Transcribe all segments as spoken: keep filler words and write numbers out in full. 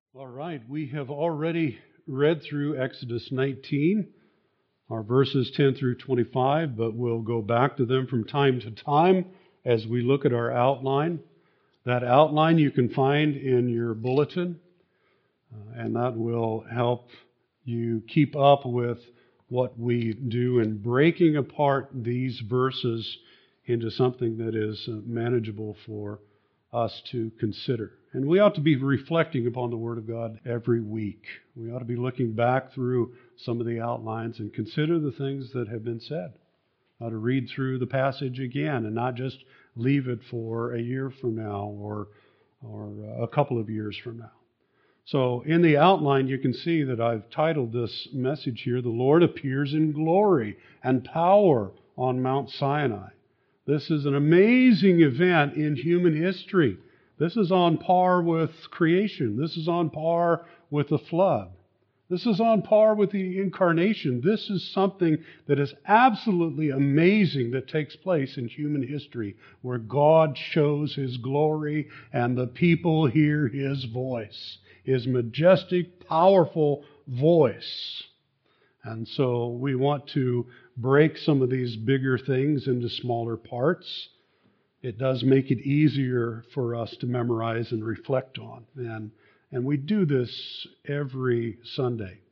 All right, we have already read through Exodus nineteen, our verses ten through twenty-five, but we'll go back to them from time to time as we look at our outline. That outline you can find in your bulletin, uh, and that will help you keep up with what we do in breaking apart these verses into something that is uh, manageable for us to consider. And we ought to be reflecting upon the Word of God every week. We ought to be looking back through some of the outlines and consider the things that have been said. Ought to read through the passage again and not just leave it for a year from now or, or a couple of years from now. So in the outline, you can see that I've titled this message here, The Lord Appears in Glory and Power on Mount Sinai. This is an amazing event in human history. This is on par with creation. This is on par with the flood. This is on par with the incarnation. This is something that is absolutely amazing that takes place in human history, where God shows His glory and the people hear His voice, His majestic, powerful voice. And so we want to break some of these bigger things into smaller parts. It does make it easier for us to memorize and reflect on. And, and we do this every Sunday.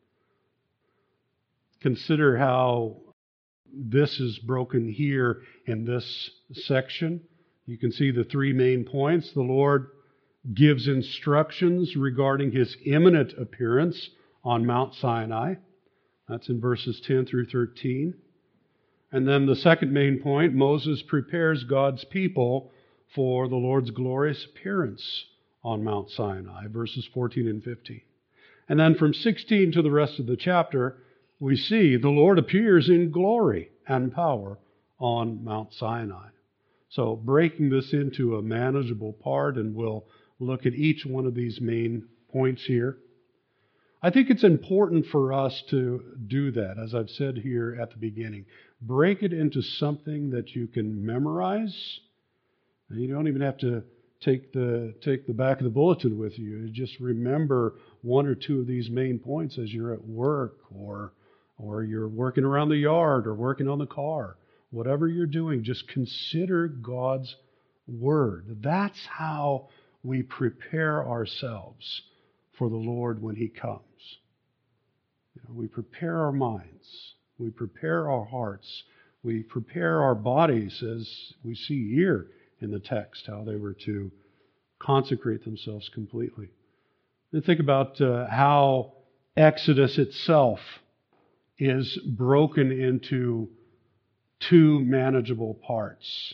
Consider how this is broken here in this section. You can see the three main points. The Lord gives instructions regarding His imminent appearance on Mount Sinai. That's in verses ten through thirteen. And then the second main point, Moses prepares God's people for the Lord's glorious appearance on Mount Sinai, verses fourteen and fifteen. And then from sixteen to the rest of the chapter, we see the Lord appears in glory and power on Mount Sinai. So breaking this into a manageable part, and we'll look at each one of these main points here. I think it's important for us to do that, as I've said here at the beginning. Break it into something that you can memorize. And you don't even have to take the take the back of the bulletin with you. You just remember one or two of these main points as you're at work, or or you're working around the yard, or working on the car. Whatever you're doing, just consider God's Word. That's how we prepare ourselves for the Lord when He comes. You know, we prepare our minds. We prepare our hearts. We prepare our bodies, as we see here in the text, how they were to consecrate themselves completely. And think about uh, how Exodus itself is broken into two manageable parts.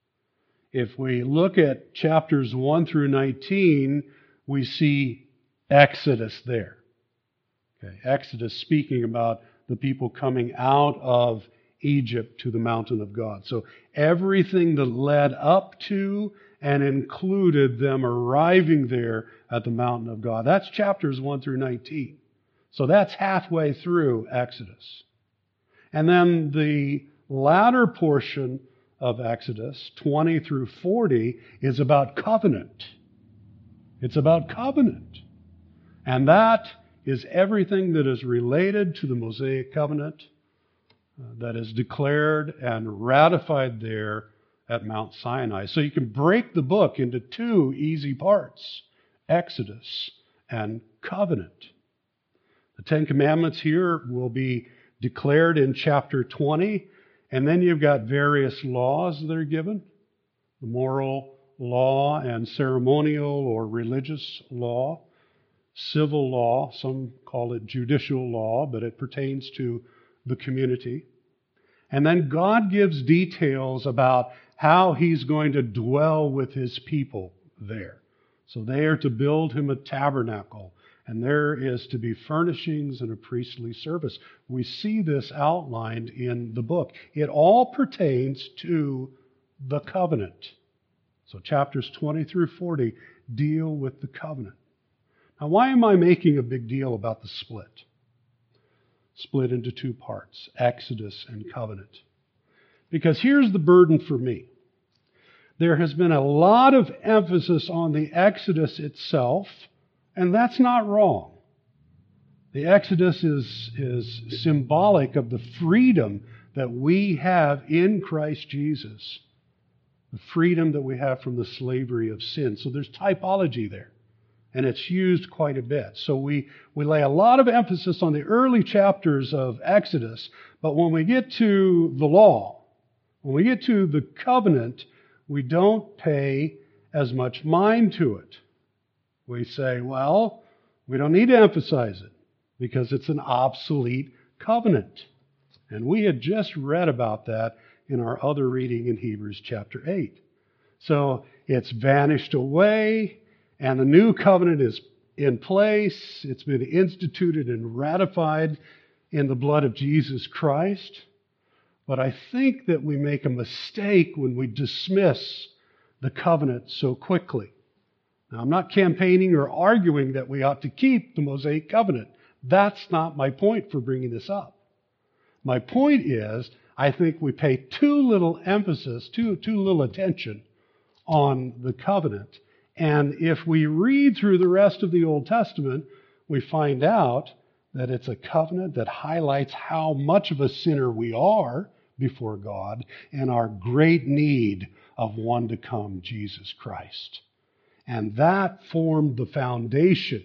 If we look at chapters one through nineteen, we see Exodus there. Okay, Exodus speaking about the people coming out of Egypt to the mountain of God. So everything that led up to and included them arriving there at the mountain of God. That's chapters one through nineteen. So that's halfway through Exodus. And then the latter portion of Exodus, twenty through forty, is about covenant. It's about covenant. And that is everything that is related to the Mosaic covenant uh, that is declared and ratified there at Mount Sinai. So you can break the book into two easy parts, Exodus and covenant. The Ten Commandments here will be declared in chapter twenty, and then you've got various laws that are given, the moral law and ceremonial or religious law, civil law, some call it judicial law, but it pertains to the community. And then God gives details about how He's going to dwell with His people there. So they are to build Him a tabernacle, and there is to be furnishings and a priestly service. We see this outlined in the book. It all pertains to the covenant. So chapters twenty through forty deal with the covenant. Now, why am I making a big deal about the split? Split into two parts, Exodus and covenant. Because here's the burden for me. There has been a lot of emphasis on the Exodus itself And that's not wrong. The Exodus is, is symbolic of the freedom that we have in Christ Jesus. The freedom that we have from the slavery of sin. So there's typology there. And it's used quite a bit. So we, we lay a lot of emphasis on the early chapters of Exodus. But when we get to the law, when we get to the covenant, we don't pay as much mind to it. We say, well, we don't need to emphasize it because it's an obsolete covenant. And we had just read about that in our other reading in Hebrews chapter eight. So it's vanished away, and the new covenant is in place. It's been instituted and ratified in the blood of Jesus Christ. But I think that we make a mistake when we dismiss the covenant so quickly. Now, I'm not campaigning or arguing that we ought to keep the Mosaic covenant. That's not my point for bringing this up. My point is, I think we pay too little emphasis, too, too little attention on the covenant. And if we read through the rest of the Old Testament, we find out that it's a covenant that highlights how much of a sinner we are before God and our great need of one to come, Jesus Christ. And that formed the foundation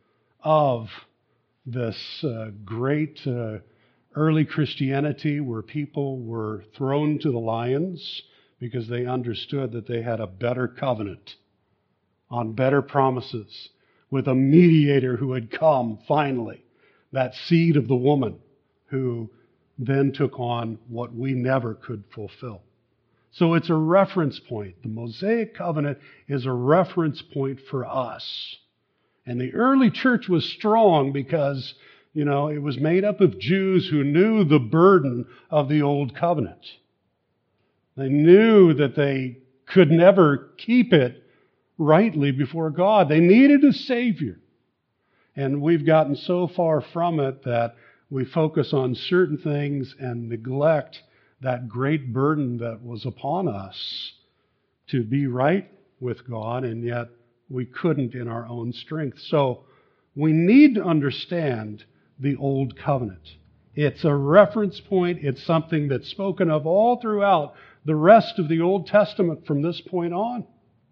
of this uh, great uh, early Christianity where people were thrown to the lions because they understood that they had a better covenant on better promises with a mediator who had come finally, that seed of the woman who then took on what we never could fulfill. So it's a reference point. The Mosaic covenant is a reference point for us. And the early church was strong because, you know, it was made up of Jews who knew the burden of the old covenant. They knew that they could never keep it rightly before God. They needed a Savior. And we've gotten so far from it that we focus on certain things and neglect that great burden that was upon us to be right with God, and yet we couldn't in our own strength. So we need to understand the Old Covenant. It's a reference point. It's something that's spoken of all throughout the rest of the Old Testament from this point on.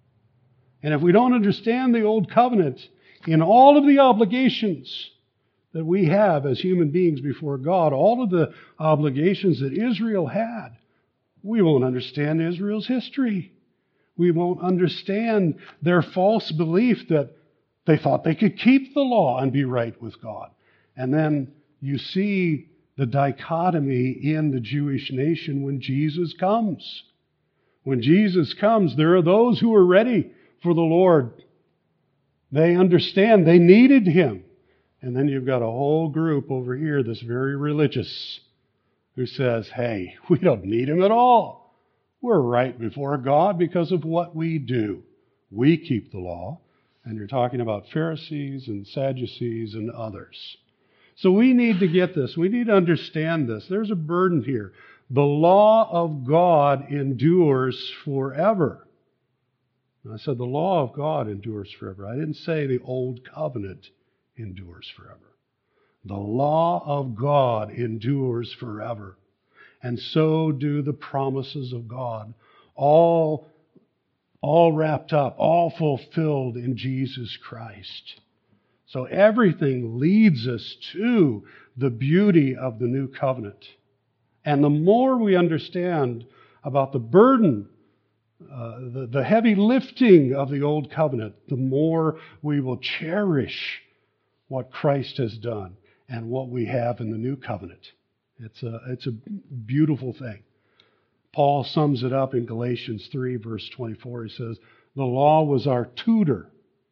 And if we don't understand the Old Covenant in all of the obligations that we have as human beings before God, all of the obligations that Israel had, we won't understand Israel's history. We won't understand their false belief that they thought they could keep the law and be right with God. And then you see the dichotomy in the Jewish nation when Jesus comes. When Jesus comes, there are those who are ready for the Lord. They understand they needed Him. And then you've got a whole group over here that's very religious who says, hey, we don't need Him at all. We're right before God because of what we do. We keep the law. And you're talking about Pharisees and Sadducees and others. So we need to get this. We need to understand this. There's a burden here. The law of God endures forever. And I said the law of God endures forever. I didn't say the old covenant endures forever. The law of God endures forever. And so do the promises of God. All, all wrapped up, all fulfilled in Jesus Christ. So everything leads us to the beauty of the new covenant. And the more we understand about the burden, uh, the, the heavy lifting of the old covenant, the more we will cherish what Christ has done and what we have in the new covenant. It's a, it's a beautiful thing. Paul sums it up in Galatians three, verse twenty-four. He says, the law was our tutor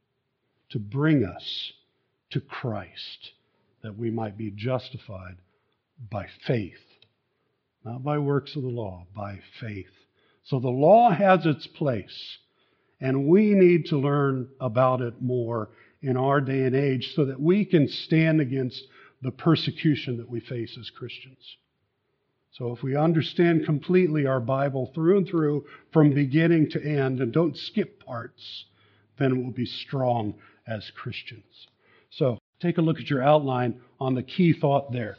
to bring us to Christ, that we might be justified by faith. Not by works of the law, by faith. So the law has its place, and we need to learn about it more in our day and age so that we can stand against the persecution that we face as Christians. So if we understand completely our Bible through and through from beginning to end and don't skip parts, then it will be strong as Christians. So take a look at your outline on the key thought there.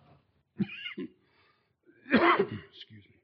Excuse me.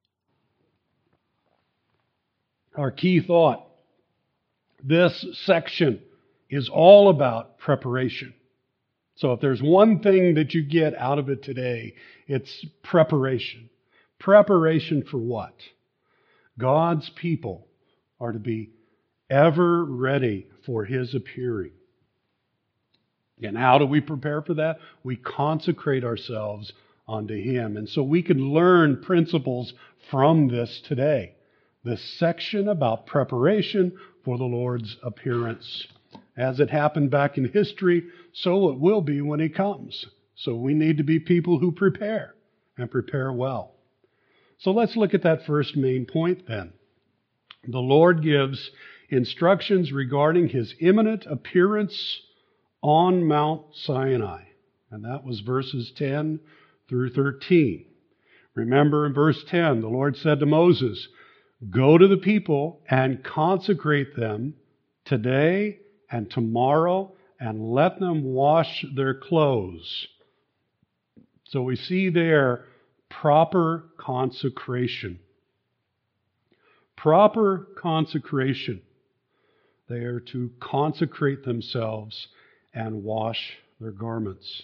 Our key thought. This section is all about preparation. So if there's one thing that you get out of it today, it's preparation. Preparation for what? God's people are to be ever ready for His appearing. And how do we prepare for that? We consecrate ourselves unto Him. And so we can learn principles from this today. This section about preparation for the Lord's appearance. As it happened back in history, so it will be when He comes. So we need to be people who prepare, and prepare well. So let's look at that first main point then. The Lord gives instructions regarding His imminent appearance on Mount Sinai. And that was verses ten through thirteen. Remember in verse ten, the Lord said to Moses, "Go to the people and consecrate them today and tomorrow, and let them wash their clothes." So we see there proper consecration. Proper consecration. They are to consecrate themselves and wash their garments.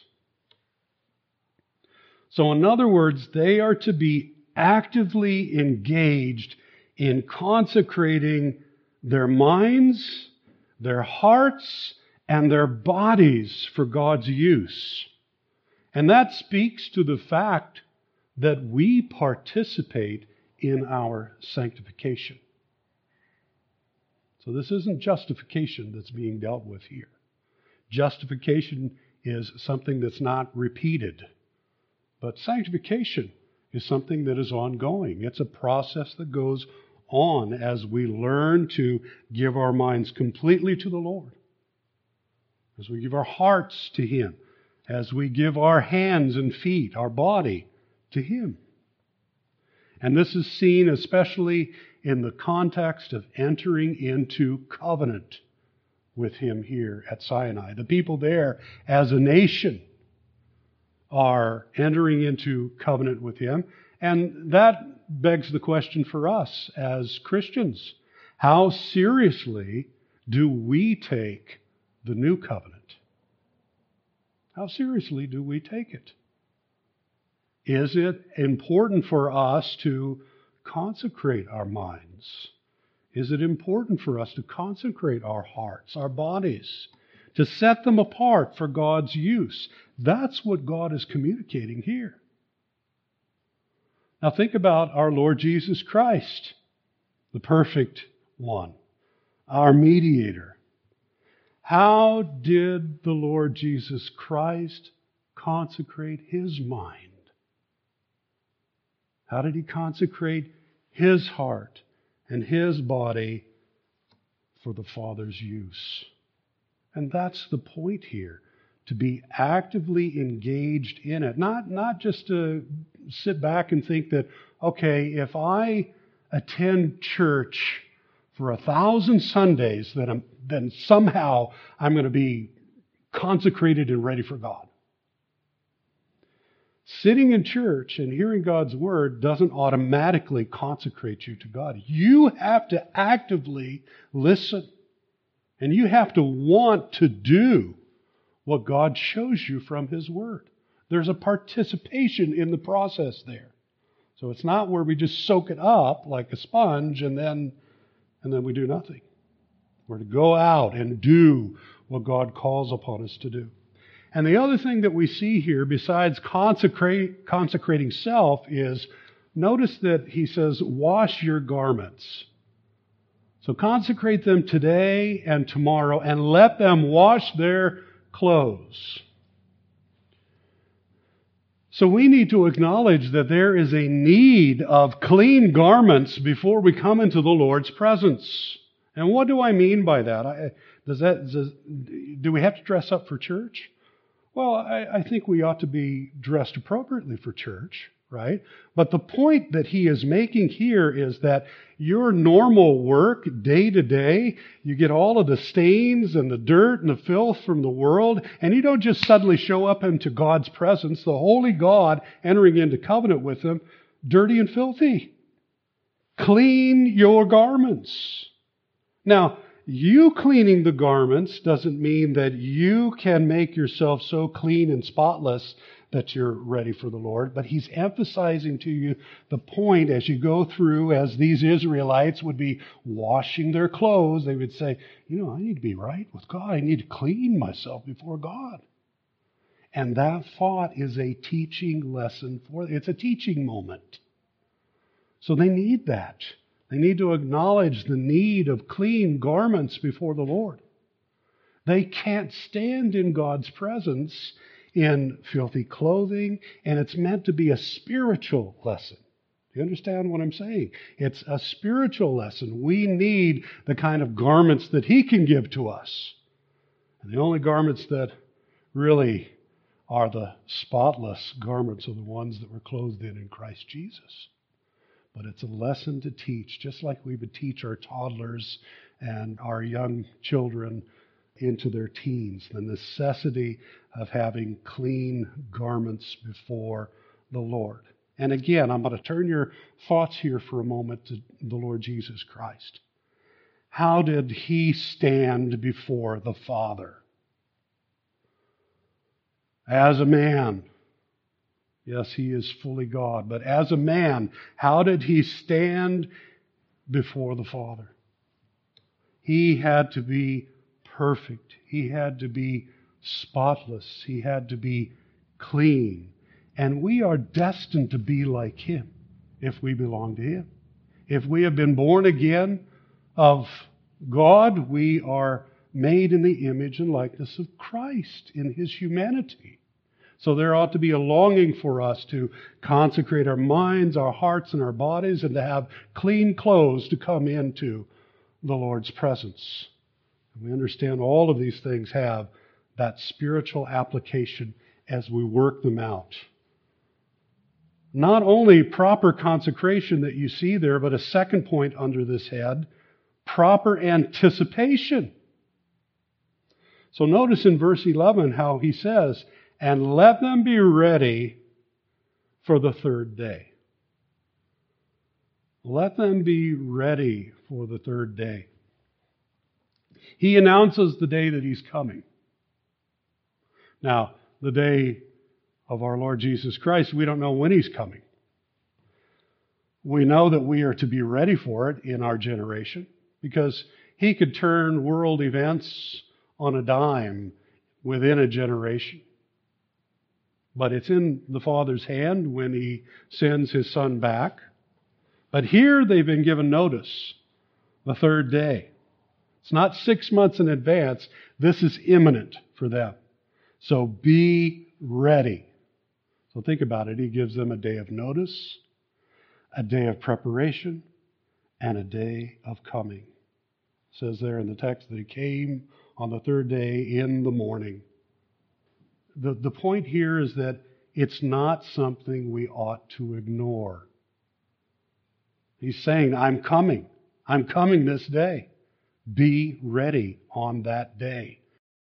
So in other words, they are to be actively engaged in consecrating their minds, their hearts, and their bodies for God's use. And that speaks to the fact that we participate in our sanctification. So this isn't justification that's being dealt with here. Justification is something that's not repeated. But sanctification is something that is ongoing. It's a process that goes on as we learn to give our minds completely to the Lord, as we give our hearts to Him, as we give our hands and feet, our body, to Him. And this is seen especially in the context of entering into covenant with Him here at Sinai. The people there, as a nation, are entering into covenant with Him. And that begs the question for us as Christians. How seriously do we take the new covenant? How seriously do we take it? Is it important for us to consecrate our minds? Is it important for us to consecrate our hearts, our bodies, to set them apart for God's use? That's what God is communicating here. Now think about our Lord Jesus Christ, the perfect one, our mediator. How did the Lord Jesus Christ consecrate His mind? How did He consecrate His heart and His body for the Father's use? And that's the point here, to be actively engaged in it. Not, not just to sit back and think that, okay, if I attend church for a thousand Sundays, then, I'm, then somehow I'm going to be consecrated and ready for God. Sitting in church and hearing God's Word doesn't automatically consecrate you to God. You have to actively listen. And you have to want to do what God shows you from His Word. There's a participation in the process there. So it's not where we just soak it up like a sponge and then, and then we do nothing. We're to go out and do what God calls upon us to do. And the other thing that we see here, besides consecrate, consecrating self, is notice that He says, wash your garments. So consecrate them today and tomorrow and let them wash their clothes. So we need to acknowledge that there is a need of clean garments before we come into the Lord's presence. And what do I mean by that? I, does that does, do we have to dress up for church? Well, I, I think we ought to be dressed appropriately for church. right? But the point that he is making here is that your normal work, day to day, you get all of the stains and the dirt and the filth from the world, and you don't just suddenly show up into God's presence, the holy God entering into covenant with him, dirty and filthy. Clean your garments. Now, you cleaning the garments doesn't mean that you can make yourself so clean and spotless that you're ready for the Lord, but he's emphasizing to you the point as you go through, as these Israelites would be washing their clothes, they would say, you know, I need to be right with God. I need to clean myself before God. And that thought is a teaching lesson for, it's a teaching moment. So they need that. They need to acknowledge the need of clean garments before the Lord. They can't stand in God's presence in filthy clothing, and it's meant to be a spiritual lesson. Do you understand what I'm saying? It's a spiritual lesson. We need the kind of garments that he can give to us. And the only garments that really are the spotless garments are the ones that we're clothed in in Christ Jesus. But it's a lesson to teach, just like we would teach our toddlers and our young children into their teens, the necessity of having clean garments before the Lord. And again, I'm going to turn your thoughts here for a moment to the Lord Jesus Christ. How did he stand before the Father? As a man. Yes, he is fully God. But as a man, how did he stand before the Father? He had to be perfect. He had to be spotless. He had to be clean. And we are destined to be like him if we belong to him. If we have been born again of God, we are made in the image and likeness of Christ in his humanity. So there ought to be a longing for us to consecrate our minds, our hearts, and our bodies, and to have clean clothes to come into the Lord's presence. We understand all of these things have that spiritual application as we work them out. Not only proper consecration that you see there, but a second point under this head, proper anticipation. So notice in verse eleven how he says, and let them be ready for the third day. Let them be ready for the third day. He announces the day that he's coming. Now, the day of our Lord Jesus Christ, we don't know when he's coming. We know that we are to be ready for it in our generation because he could turn world events on a dime within a generation. But it's in the Father's hand when he sends his Son back. But here they've been given notice, the third day. It's not six months in advance. This is imminent for them. So be ready. So think about it. He gives them a day of notice, a day of preparation, and a day of coming. It says there in the text that he came on the third day in the morning. The, the point here is that it's not something we ought to ignore. He's saying, I'm coming. I'm coming this day. Be ready on that day.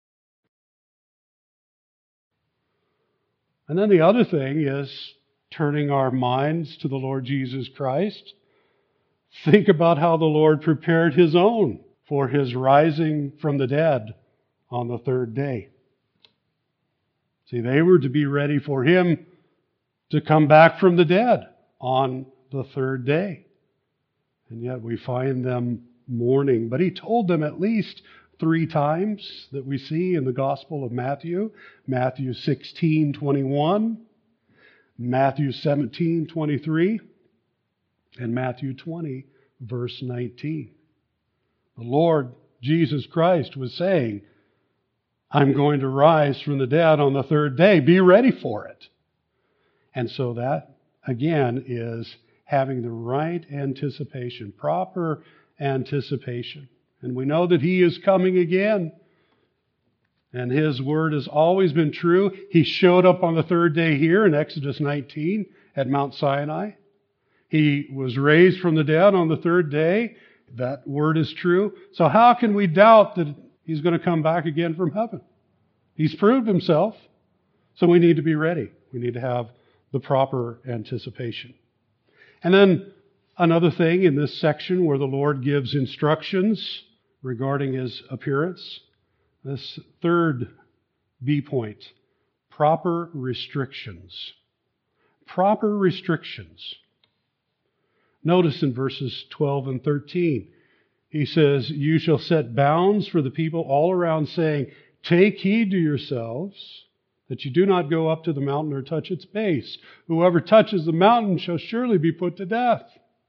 And then the other thing is turning our minds to the Lord Jesus Christ. Think about how the Lord prepared his own for his rising from the dead on the third day. See, they were to be ready for him to come back from the dead on the third day. And yet we find them mourning. But he told them at least three times that we see in the Gospel of Matthew. Matthew sixteen twenty-one, Matthew seventeen twenty-three, and Matthew twenty, verse nineteen. The Lord Jesus Christ was saying, I'm going to rise from the dead on the third day. Be ready for it. And so that, again, is having the right anticipation, proper anticipation. And we know that he is coming again. And his word has always been true. He showed up on the third day here in Exodus nineteen at Mount Sinai. He was raised from the dead on the third day. That word is true. So how can we doubt that He's going to come back again from heaven? He's proved Himself. So we need to be ready. We need to have the proper anticipation. And then another thing in this section where the Lord gives instructions regarding His appearance. This third B point, proper restrictions. Proper restrictions. Notice in verses twelve and thirteen, He says, "You shall set bounds for the people all around, saying, 'Take heed to yourselves, that you do not go up to the mountain or touch its base. Whoever touches the mountain shall surely be put to death.'"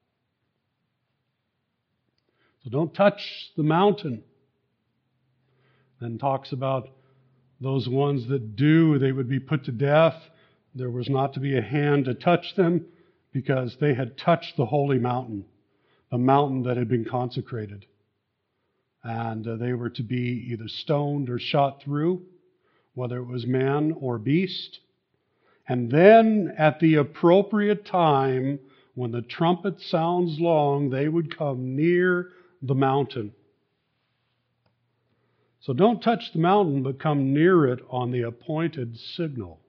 So don't touch the mountain. Then talks about those ones that do, they would be put to death. There was not to be a hand to touch them because they had touched the holy mountain, the mountain that had been consecrated. And uh, they were to be either stoned or shot through, whether it was man or beast. And then at the appropriate time, when the trumpet sounds long, they would come near the mountain. So don't touch the mountain, but come near it on the appointed signal.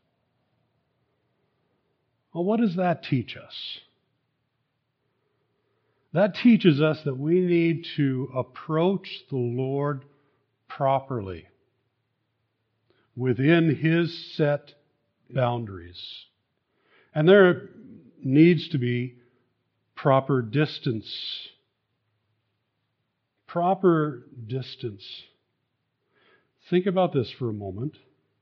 Well, what does that teach us? That teaches us that we need to approach the Lord properly within His set boundaries. And there needs to be proper distance. Proper distance. Think about this for a moment.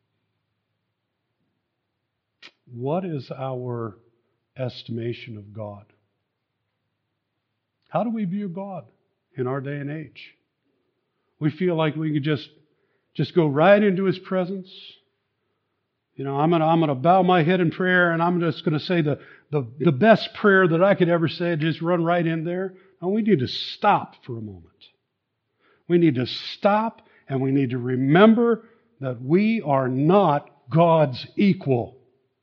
What is our estimation of God? How do we view God in our day and age? We feel like we could just, just go right into His presence. You know, I'm gonna I'm gonna bow my head in prayer, and I'm just gonna say the, the, the best prayer that I could ever say, just run right in there. And we need to stop for a moment. We need to stop, and we need to remember that we are not God's equal.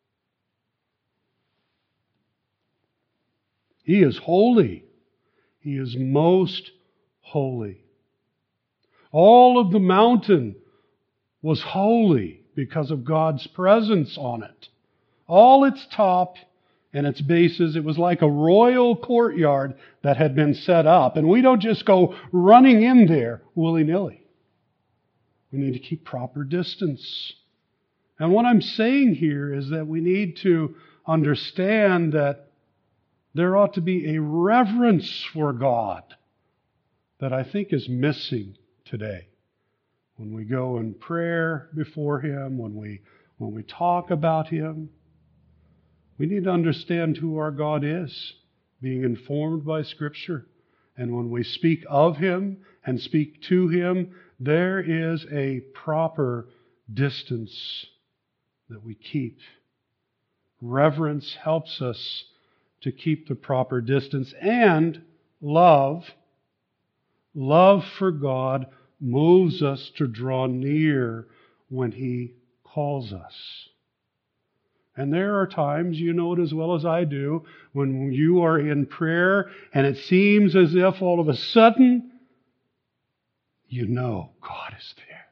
He is holy. He is most holy. All of the mountain was holy because of God's presence on it. All its top and its bases, it was like a royal courtyard that had been set up. And we don't just go running in there willy-nilly. We need to keep proper distance. And what I'm saying here is that we need to understand that there ought to be a reverence for God that I think is missing today. When we go in prayer before Him, when we, when we talk about Him, we need to understand who our God is, being informed by Scripture. And when we speak of Him and speak to Him, there is a proper distance that we keep. Reverence helps us to keep the proper distance, and love, love for God moves us to draw near when He calls us. And there are times, you know it as well as I do, when you are in prayer and it seems as if all of a sudden you know God is there.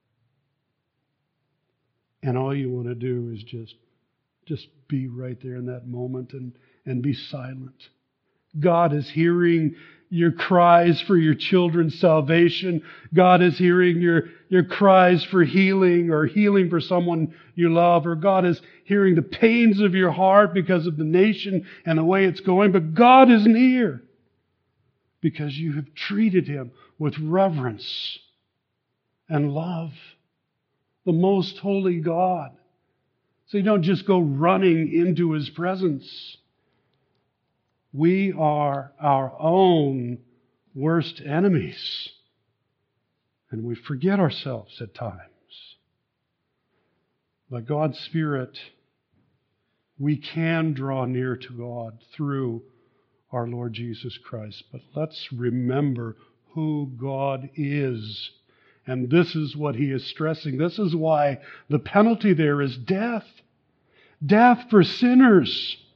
And all you want to do is just, just be right there in that moment and And be silent. God is hearing your cries for your children's salvation. God is hearing your, your cries for healing or healing for someone you love. Or God is hearing the pains of your heart because of the nation and the way it's going. But God is near because you have treated Him with reverence and love. The most holy God. So you don't just go running into His presence. We are our own worst enemies. And we forget ourselves at times. By God's Spirit, we can draw near to God through our Lord Jesus Christ. But let's remember who God is. And this is what He is stressing. This is why the penalty there is death. Death for sinners.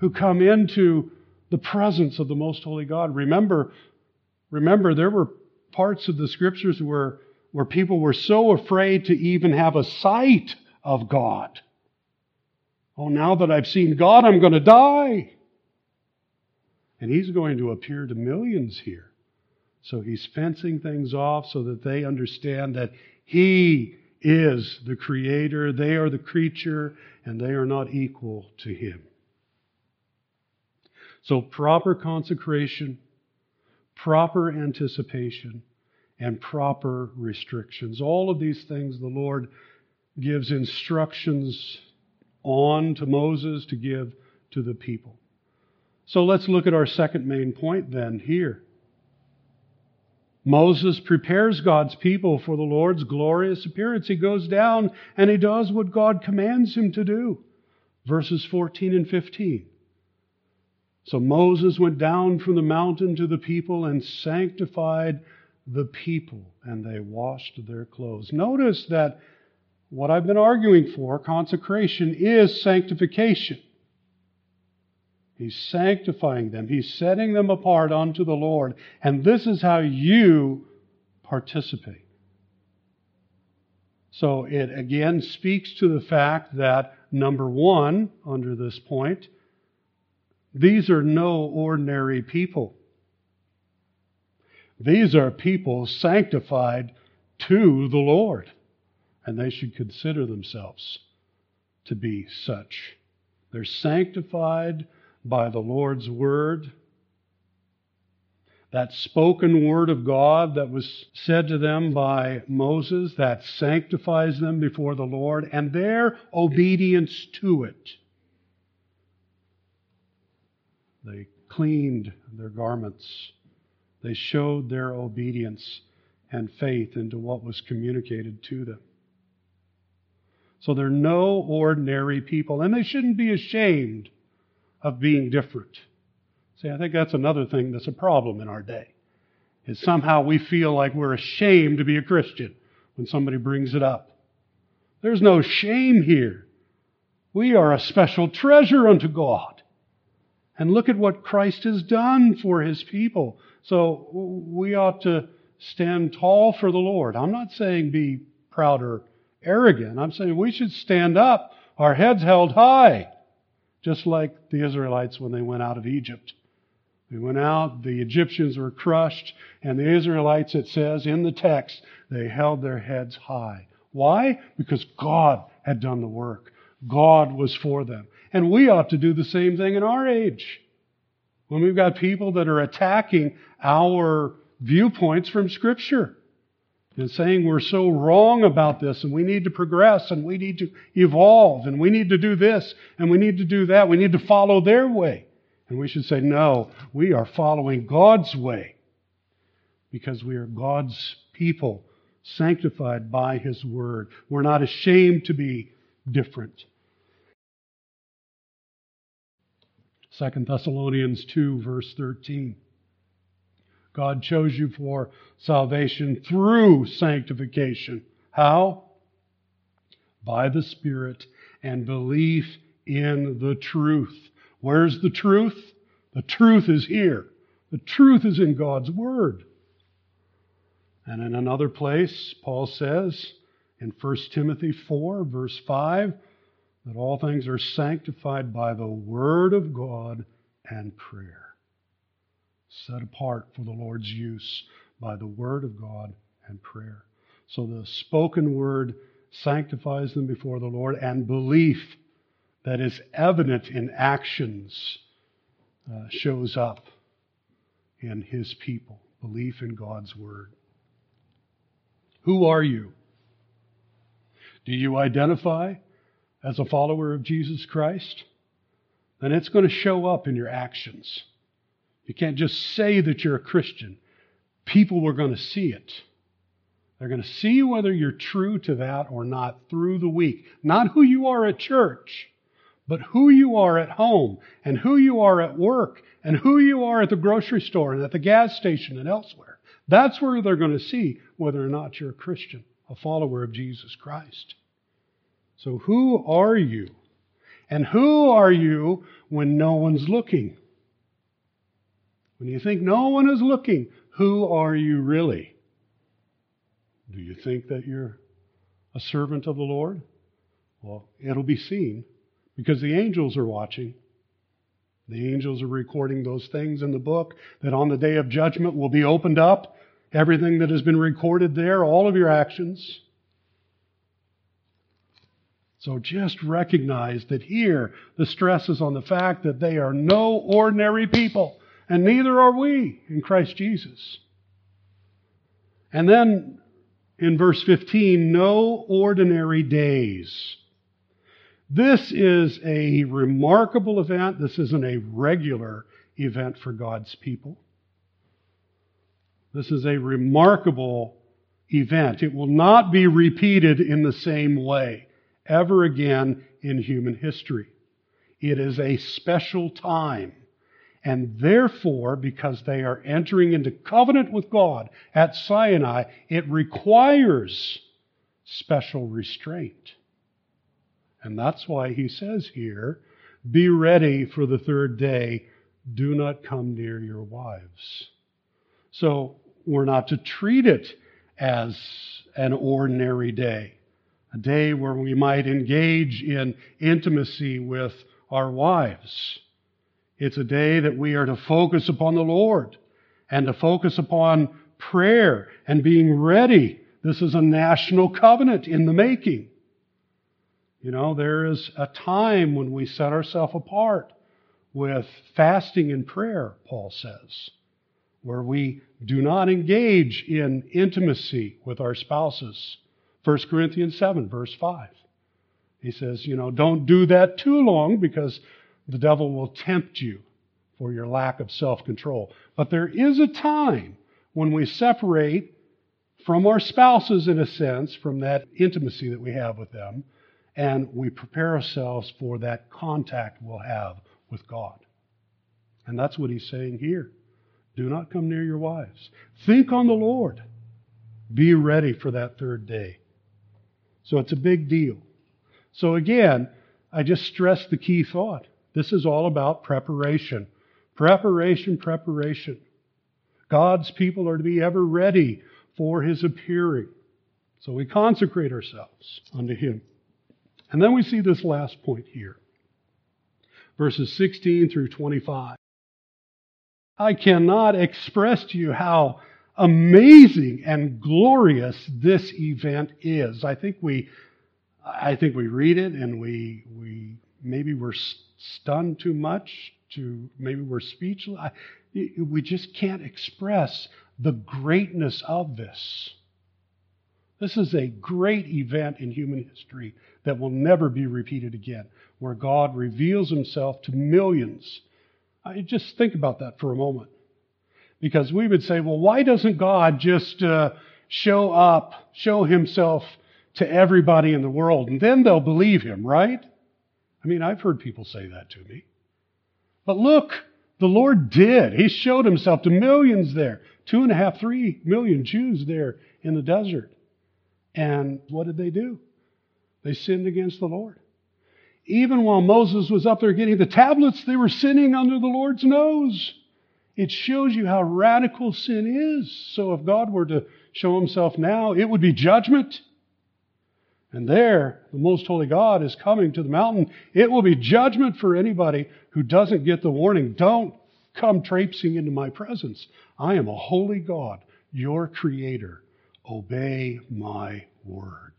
who come into the presence of the most holy God. Remember, remember there were parts of the Scriptures where, where people were so afraid to even have a sight of God. Oh, now that I've seen God, I'm going to die. And He's going to appear to millions here. So He's fencing things off so that they understand that He is the Creator, they are the creature, and they are not equal to Him. So proper consecration, proper anticipation, and proper restrictions. All of these things the Lord gives instructions on to Moses to give to the people. So let's look at our second main point then here. Moses prepares God's people for the Lord's glorious appearance. He goes down and he does what God commands him to do. Verses fourteen and fifteen. So Moses went down from the mountain to the people and sanctified the people, and they washed their clothes. Notice that what I've been arguing for, consecration, is sanctification. He's sanctifying them. He's setting them apart unto the Lord. And this is how you participate. So it again speaks to the fact that, number one, under this point, these are no ordinary people. These are people sanctified to the Lord. And they should consider themselves to be such. They're sanctified by the Lord's Word. That spoken Word of God that was said to them by Moses, that sanctifies them before the Lord, and their obedience to it. They cleaned their garments. They showed their obedience and faith into what was communicated to them. So they're no ordinary people, and they shouldn't be ashamed of being different. See, I think that's another thing that's a problem in our day, is somehow we feel like we're ashamed to be a Christian when somebody brings it up. There's no shame here. We are a special treasure unto God. And look at what Christ has done for His people. So we ought to stand tall for the Lord. I'm not saying be proud or arrogant. I'm saying we should stand up, our heads held high, just like the Israelites when they went out of Egypt. They went out, the Egyptians were crushed, and the Israelites, it says in the text, they held their heads high. Why? Because God had done the work. God was for them. And we ought to do the same thing in our age. When we've got people that are attacking our viewpoints from Scripture and saying we're so wrong about this and we need to progress and we need to evolve and we need to do this and we need to do that. We need to follow their way. And we should say, no, we are following God's way because we are God's people, sanctified by His Word. We're not ashamed to be different. Second Thessalonians two, verse thirteen. God chose you for salvation through sanctification. How? By the Spirit and belief in the truth. Where's the truth? The truth is here. The truth is in God's Word. And in another place, Paul says in First Timothy four, verse five, that all things are sanctified by the Word of God and prayer. Set apart for the Lord's use by the Word of God and prayer. So the spoken Word sanctifies them before the Lord, and belief that is evident in actions uh, shows up in His people. Belief in God's Word. Who are you? Do you identify as a follower of Jesus Christ? Then it's going to show up in your actions. You can't just say that you're a Christian. People are going to see it. They're going to see whether you're true to that or not through the week. Not who you are at church, but who you are at home and who you are at work and who you are at the grocery store and at the gas station and elsewhere. That's where they're going to see whether or not you're a Christian, a follower of Jesus Christ. So who are you? And who are you when no one's looking? When you think no one is looking, who are you really? Do you think that you're a servant of the Lord? Well, it'll be seen because the angels are watching. The angels are recording those things in the book that on the day of judgment will be opened up. Everything that has been recorded there, all of your actions. So just recognize that here the stress is on the fact that they are no ordinary people, and neither are we in Christ Jesus. And then in verse fifteen, no ordinary days. This is a remarkable event. This isn't a regular event for God's people. This is a remarkable event. It will not be repeated in the same way ever again in human history. It is a special time. And therefore, because they are entering into covenant with God at Sinai, it requires special restraint. And that's why he says here, be ready for the third day. Do not come near your wives. So we're not to treat it as an ordinary day, a day where we might engage in intimacy with our wives. It's a day that we are to focus upon the Lord and to focus upon prayer and being ready. This is a national covenant in the making. You know, there is a time when we set ourselves apart with fasting and prayer, Paul says, where we do not engage in intimacy with our spouses. First Corinthians seven, verse five. He says, you know, don't do that too long because the devil will tempt you for your lack of self-control. But there is a time when we separate from our spouses, in a sense, from that intimacy that we have with them, and we prepare ourselves for that contact we'll have with God. And that's what he's saying here. Do not come near your wives. Think on the Lord. Be ready for that third day. So it's a big deal. So again, I just stress the key thought. This is all about preparation. Preparation, preparation. God's people are to be ever ready for his appearing. So we consecrate ourselves unto him. And then we see this last point here. Verses sixteen through twenty-five. I cannot express to you how amazing and glorious this event is. I think we, I think we read it and we, we maybe we're stunned too much. To maybe we're speechless. I, we just can't express the greatness of this. This is a great event in human history that will never be repeated again, where God reveals himself to millions. I just think about that for a moment. Because we would say, well, why doesn't God just uh, show up, show himself to everybody in the world, and then they'll believe him, right? I mean, I've heard people say that to me. But look, the Lord did. He showed himself to millions there. Two and a half, three million Jews there in the desert. And what did they do? They sinned against the Lord. Even while Moses was up there getting the tablets, they were sinning under the Lord's nose. It shows you how radical sin is. So if God were to show himself now, it would be judgment. And there, the most holy God is coming to the mountain. It will be judgment for anybody who doesn't get the warning. Don't come traipsing into my presence. I am a holy God, your creator. Obey my word.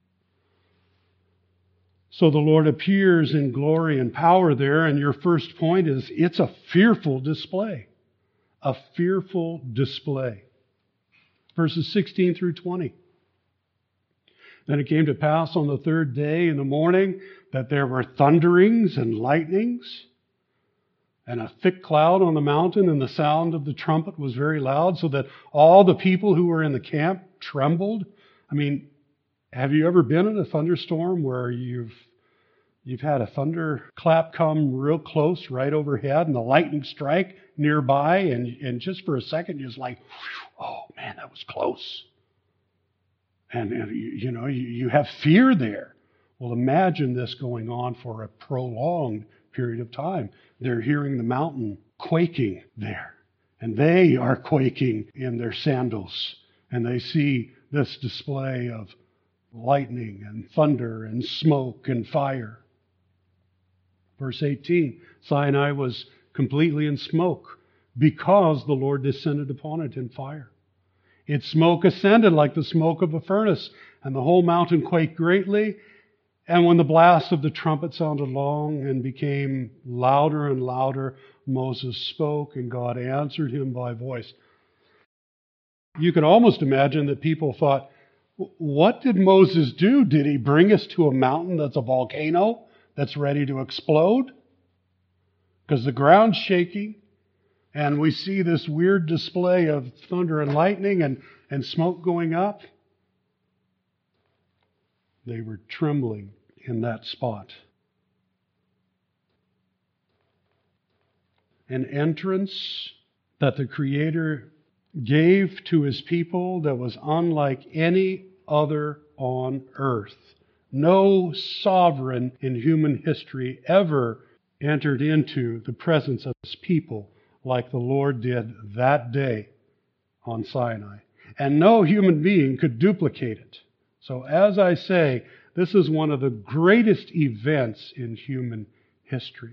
So the Lord appears in glory and power there, and your first point is it's a fearful display. A fearful display. Verses sixteen through twenty. Then it came to pass on the third day in the morning that there were thunderings and lightnings, and a thick cloud on the mountain, and the sound of the trumpet was very loud, so that all the people who were in the camp trembled. I mean, have you ever been in a thunderstorm where you've you've had a thunderclap come real close right overhead and the lightning strike nearby, and, and just for a second you're just like, oh man, that was close. And, and you, you know, you, you have fear there. Well, imagine this going on for a prolonged period of time. They're hearing the mountain quaking there, and they are quaking in their sandals, and they see this display of lightning and thunder and smoke and fire. Verse eighteen, Sinai was completely in smoke because the Lord descended upon it in fire. Its smoke ascended like the smoke of a furnace, and the whole mountain quaked greatly. And when the blast of the trumpet sounded long and became louder and louder, Moses spoke, and God answered him by voice. You could almost imagine that people thought, what did Moses do? Did he bring us to a mountain that's a volcano that's ready to explode? Because the ground's shaking, and we see this weird display of thunder and lightning and, and smoke going up. They were trembling in that spot. An entrance that the Creator gave to His people that was unlike any other on earth. No sovereign in human history ever entered into the presence of His people like the Lord did that day on Sinai. And no human being could duplicate it. So as I say, this is one of the greatest events in human history.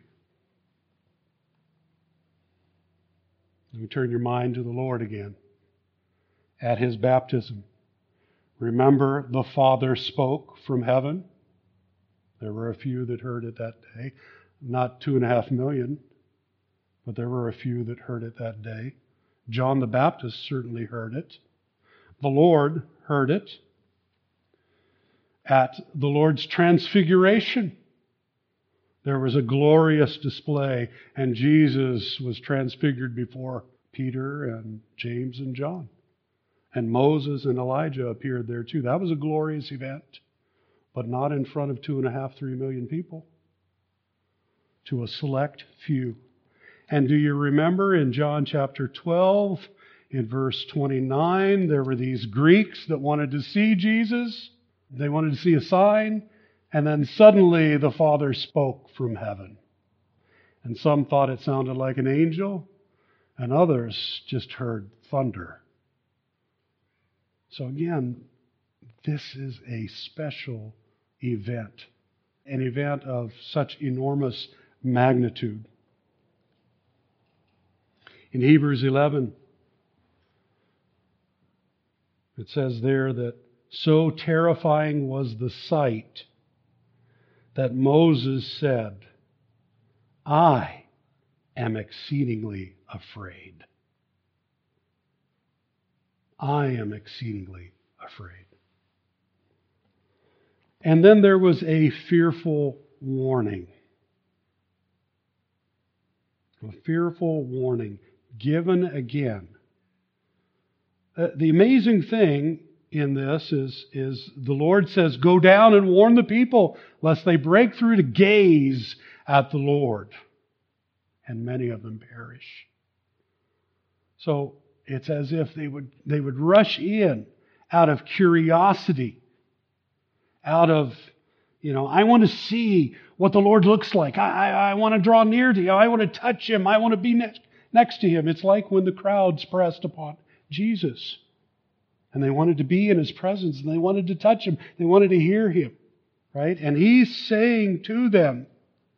Let me turn your mind to the Lord again. At His baptism, remember the Father spoke from heaven. There were a few that heard it that day. Not two and a half million, but there were a few that heard it that day. John the Baptist certainly heard it. The Lord heard it. At the Lord's transfiguration, there was a glorious display, and Jesus was transfigured before Peter and James and John. And Moses and Elijah appeared there too. That was a glorious event, but not in front of two and a half, three million people. To a select few. And do you remember in John chapter twelve, in verse twenty-nine, there were these Greeks that wanted to see Jesus. They wanted to see a sign. And then suddenly the Father spoke from heaven. And some thought it sounded like an angel, and others just heard thunder. So again, this is a special event, an event of such enormous magnitude. In Hebrews eleven, it says there that so terrifying was the sight that Moses said, I am exceedingly afraid. I am exceedingly afraid. And then there was a fearful warning. A fearful warning given again. Uh, the amazing thing in this is, is the Lord says, go down and warn the people lest they break through to gaze at the Lord. And many of them perish. So it's as if they would, they would rush in out of curiosity, out of, you know, I want to see what the Lord looks like. I, I, I want to draw near to Him. I want to touch Him. I want to be next, next to Him. It's like when the crowds pressed upon Jesus. And they wanted to be in His presence, and they wanted to touch Him. They wanted to hear Him, right? And He's saying to them,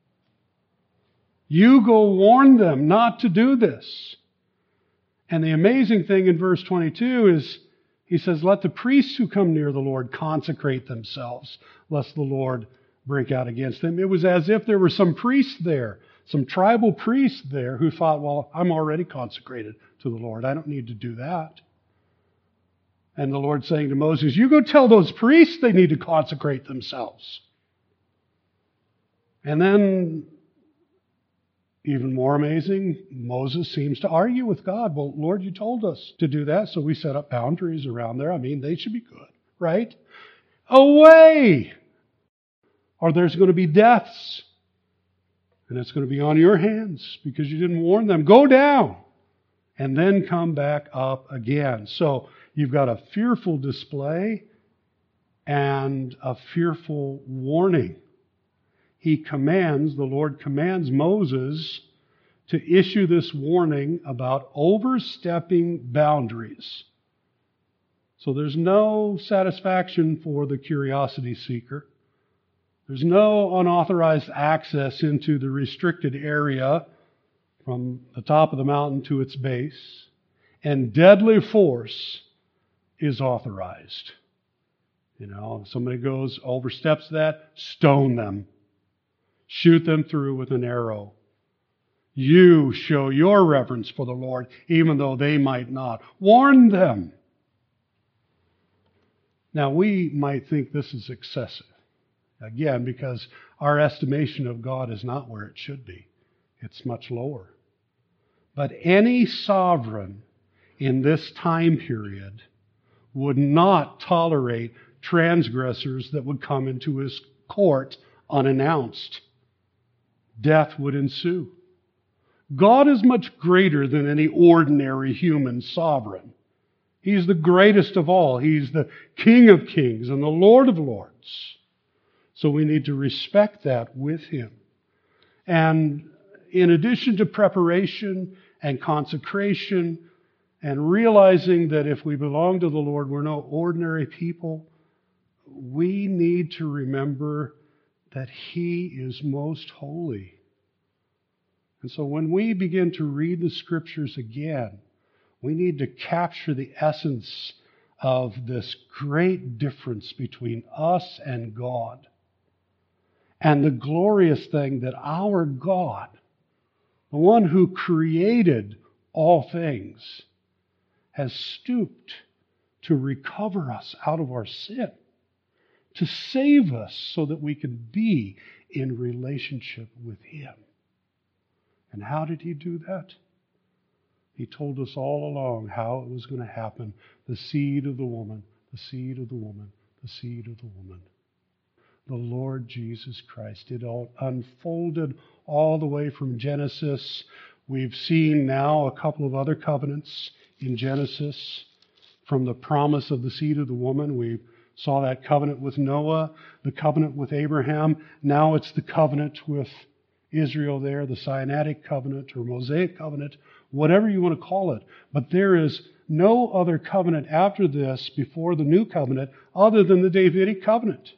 you go warn them not to do this. And the amazing thing in verse twenty-two is, He says, let the priests who come near the Lord consecrate themselves, lest the Lord break out against them. It was as if there were some priests there, some tribal priests there who thought, well, I'm already consecrated to the Lord. I don't need to do that. And the Lord saying to Moses, you go tell those priests they need to consecrate themselves. And then, even more amazing, Moses seems to argue with God. Well, Lord, you told us to do that, so we set up boundaries around there. I mean, they should be good, right? Away! Or there's going to be deaths. And it's going to be on your hands because you didn't warn them. Go down! And then come back up again. So, you've got a fearful display, and a fearful warning. He commands, the Lord commands Moses to issue this warning about overstepping boundaries. So there's no satisfaction for the curiosity seeker. There's no unauthorized access into the restricted area from the top of the mountain to its base. And deadly force is authorized. You know, if somebody goes, oversteps that, stone them. Shoot them through with an arrow. You show your reverence for the Lord, even though they might not. Warn them. Now, we might think this is excessive. Again, because our estimation of God is not where it should be. It's much lower. But any sovereign in this time period would not tolerate transgressors that would come into his court unannounced. Death would ensue. God is much greater than any ordinary human sovereign. He's the greatest of all. He's the King of kings and the Lord of lords. So we need to respect that with Him. And in addition to preparation and consecration and realizing that if we belong to the Lord, we're no ordinary people, we need to remember that He is most holy. And so when we begin to read the Scriptures again, we need to capture the essence of this great difference between us and God. And the glorious thing that our God, the one who created all things, has stooped to recover us out of our sin, to save us so that we can be in relationship with Him. And how did He do that? He told us all along how it was going to happen. The seed of the woman, the seed of the woman, the seed of the woman. The Lord Jesus Christ. It all unfolded all the way from Genesis. We've seen now a couple of other covenants in Genesis. From the promise of the seed of the woman, we saw that covenant with Noah, the covenant with Abraham. Now it's the covenant with Israel there, the Sinaitic covenant or Mosaic covenant, whatever you want to call it. But there is no other covenant after this, before the new covenant, other than the Davidic covenant.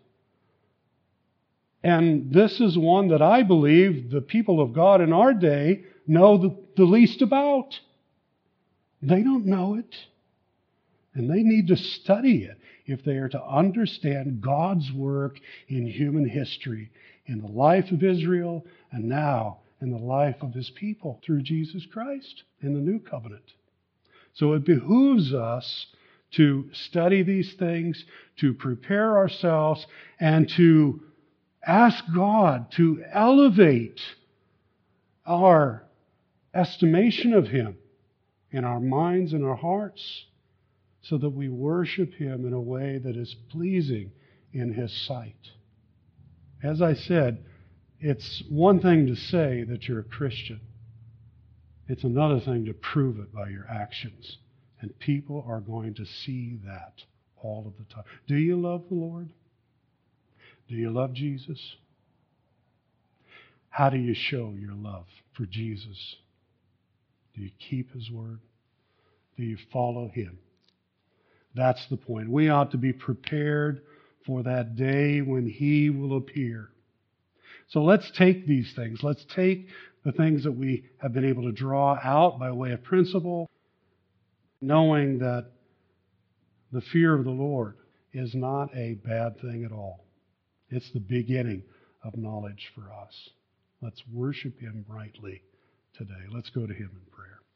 And this is one that I believe the people of God in our day know the, the least about. They don't know it. And they need to study it if they are to understand God's work in human history, in the life of Israel, and now in the life of His people through Jesus Christ in the new covenant. So it behooves us to study these things, to prepare ourselves, and to ask God to elevate our estimation of Him in our minds and our hearts so that we worship Him in a way that is pleasing in His sight. As I said, it's one thing to say that you're a Christian. It's another thing to prove it by your actions. And people are going to see that all of the time. Do you love the Lord? Do you love Jesus? How do you show your love for Jesus? Do you keep His word? Do you follow Him? That's the point. We ought to be prepared for that day when He will appear. So let's take these things. Let's take the things that we have been able to draw out by way of principle, knowing that the fear of the Lord is not a bad thing at all. It's the beginning of knowledge for us. Let's worship Him rightly today. Let's go to Him in prayer.